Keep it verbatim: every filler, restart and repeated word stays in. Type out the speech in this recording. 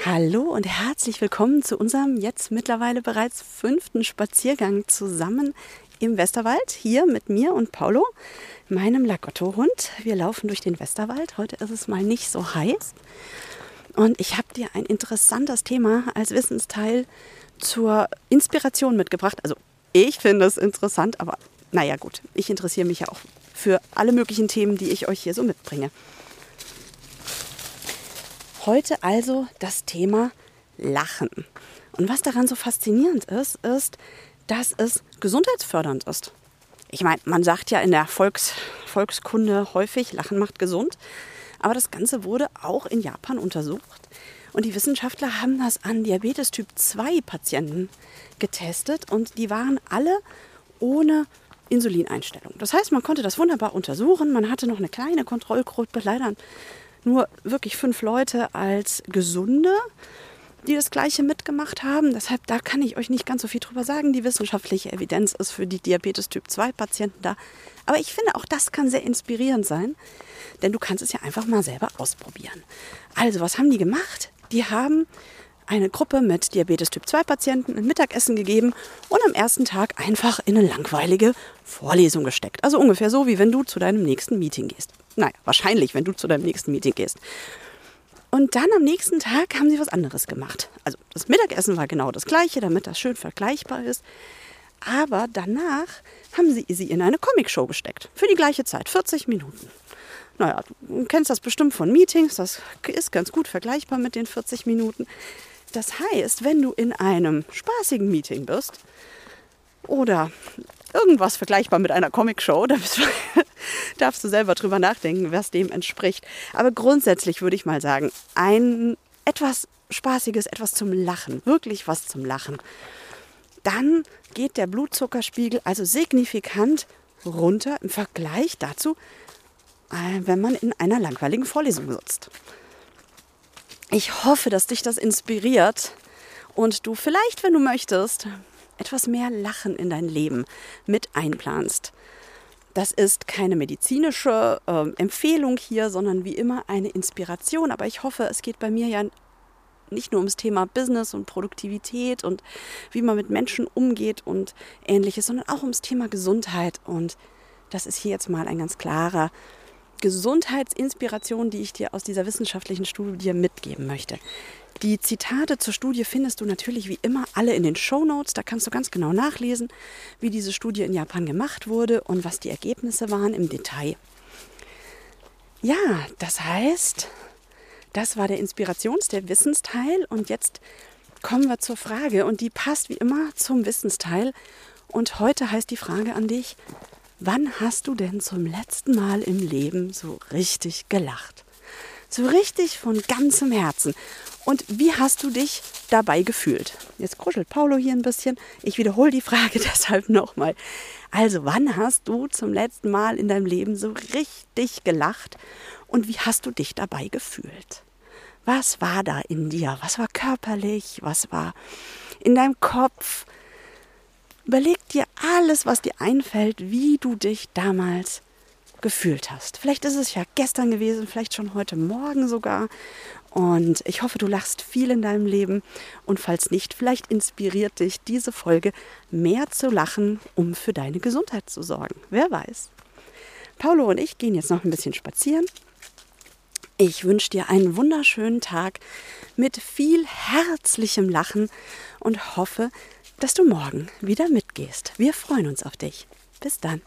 Hallo und herzlich willkommen zu unserem jetzt mittlerweile bereits fünften Spaziergang zusammen im Westerwald. Hier mit mir und Paulo, meinem Lagotto-Hund. Wir laufen durch den Westerwald. Heute ist es mal nicht so heiß. Und ich habe dir ein interessantes Thema als Wissensteil zur Inspiration mitgebracht. Also ich finde es interessant, aber naja gut, ich interessiere mich ja auch für alle möglichen Themen, die ich euch hier so mitbringe. Heute also das Thema Lachen. Und was daran so faszinierend ist, ist, dass es gesundheitsfördernd ist. Ich meine, man sagt ja in der Volks, Volkskunde häufig, Lachen macht gesund. Aber das Ganze wurde auch in Japan untersucht. Und die Wissenschaftler haben das an Diabetes Typ zwei Patienten getestet. Und die waren alle ohne Insulineinstellung. Das heißt, man konnte das wunderbar untersuchen. Man hatte noch eine kleine Kontrollgruppe, leider nur wirklich fünf Leute als Gesunde, die das Gleiche mitgemacht haben. Deshalb, da kann ich euch nicht ganz so viel drüber sagen. Die wissenschaftliche Evidenz ist für die Diabetes Typ zwei Patienten da. Aber ich finde, auch das kann sehr inspirierend sein, denn du kannst es ja einfach mal selber ausprobieren. Also, was haben die gemacht? Die haben eine Gruppe mit Diabetes Typ zwei Patienten ein Mittagessen gegeben und am ersten Tag einfach in eine langweilige Vorlesung gesteckt. Also ungefähr so, wie wenn du zu deinem nächsten Meeting gehst. Naja, wahrscheinlich, wenn du zu deinem nächsten Meeting gehst. Und dann am nächsten Tag haben sie was anderes gemacht. Also das Mittagessen war genau das Gleiche, damit das schön vergleichbar ist. Aber danach haben sie sie in eine Comicshow gesteckt. Für die gleiche Zeit, vierzig Minuten. Naja, du kennst das bestimmt von Meetings. Das ist ganz gut vergleichbar mit den vierzig Minuten. Das heißt, wenn du in einem spaßigen Meeting bist oder irgendwas vergleichbar mit einer Comicshow, da bist du, darfst du selber drüber nachdenken, was dem entspricht. Aber grundsätzlich würde ich mal sagen, ein etwas Spaßiges, etwas zum Lachen, wirklich was zum Lachen. Dann geht der Blutzuckerspiegel also signifikant runter im Vergleich dazu, wenn man in einer langweiligen Vorlesung sitzt. Ich hoffe, dass dich das inspiriert und du vielleicht, wenn du möchtest, etwas mehr Lachen in dein Leben mit einplanst. Das ist keine medizinische äh, Empfehlung hier, sondern wie immer eine Inspiration. Aber ich hoffe, es geht bei mir ja nicht nur ums Thema Business und Produktivität und wie man mit Menschen umgeht und Ähnliches, sondern auch ums Thema Gesundheit. Und das ist hier jetzt mal ein ganz klarer Gesundheitsinspiration, die ich dir aus dieser wissenschaftlichen Studie mitgeben möchte. Die Zitate zur Studie findest du natürlich wie immer alle in den Shownotes. Da kannst du ganz genau nachlesen, wie diese Studie in Japan gemacht wurde und was die Ergebnisse waren im Detail. Ja, das heißt, das war der Inspirations-, der Wissensteil. Und jetzt kommen wir zur Frage und die passt wie immer zum Wissensteil. Und heute heißt die Frage an dich: Wann hast du denn zum letzten Mal im Leben so richtig gelacht? So richtig von ganzem Herzen. Und wie hast du dich dabei gefühlt? Jetzt kuschelt Paulo hier ein bisschen. Ich wiederhole die Frage deshalb nochmal. Also, wann hast du zum letzten Mal in deinem Leben so richtig gelacht? Und wie hast du dich dabei gefühlt? Was war da in dir? Was war körperlich? Was war in deinem Kopf? Überleg dir alles, was dir einfällt, wie du dich damals gefühlt hast. Vielleicht ist es ja gestern gewesen, vielleicht schon heute Morgen sogar. Und ich hoffe, du lachst viel in deinem Leben. Und falls nicht, vielleicht inspiriert dich diese Folge, mehr zu lachen, um für deine Gesundheit zu sorgen. Wer weiß. Paulo und ich gehen jetzt noch ein bisschen spazieren. Ich wünsche dir einen wunderschönen Tag mit viel herzlichem Lachen und hoffe, dass du morgen wieder mitgehst. Wir freuen uns auf dich. Bis dann.